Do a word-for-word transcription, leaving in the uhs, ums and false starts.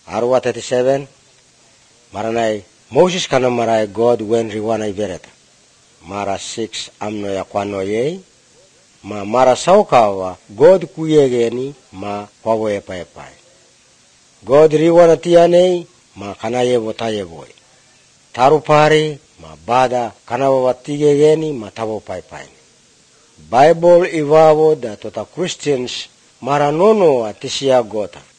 Arwa thirty-seven. Maranay Moses kana maray God when riwana ivereta. Mara six amno ya kwano ye. Ma mara saukawa God kuyegeni ma kwawe pai pai. God riwana tiane ma kanaye botaye boy. Tarupari ma bada kanawa watigegeni ma tabo pai pai. Bible iwavo da tota Christians mara nono atisia gota.